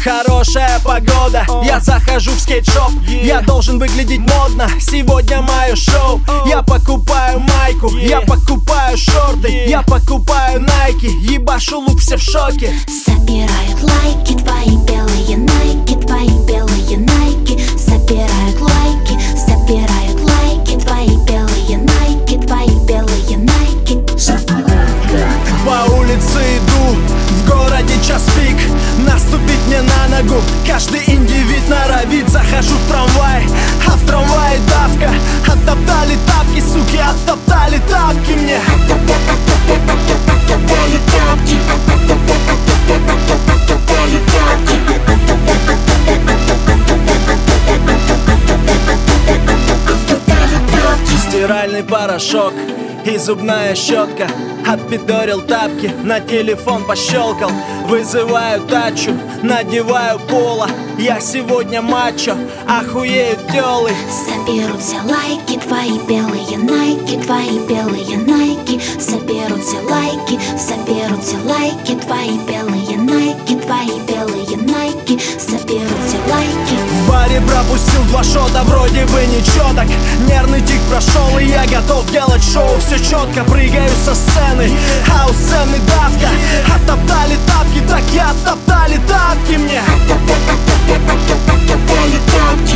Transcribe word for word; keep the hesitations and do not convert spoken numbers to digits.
Хорошая погода, я захожу в скейт-шоп. Я должен выглядеть модно, сегодня мое шоу. Я покупаю майку, я покупаю шорты, я покупаю найки, ебашу лук, все в шоке. Собирают лайки твои белые найки, твои белые найки. Собирают лайки, собирают лайки твои белые найки, твои белые найки. По улице иду, в городе час пик. Наступить мне на ногу каждый индивид норовит. Захожу в трамвай, а в трамвае давка. Оттоптали тапки, суки, оттоптали тапки мне. Оттоптали тапки, оттоптали тапки. Стиральный порошок и зубная щетка. Отпидорил тапки, на телефон пощелкал. Вызываю тачу, надеваю поло. Я сегодня мачо, охуеют тёлы. Соберут все лайки, твои белые найки, твои белые найки. Соберут все лайки, соберут все лайки, твои белые найки, твои белые найки. Соберут все лайки. В баре пропустил два шота, вроде бы ничего так. Нервный тик прошел, и я готов делать шоу. Все четко, прыгаю со сцены, а у сцены давка. Оттоптали тапки, так и оттоптали тапки мне. Оттоптали тапки.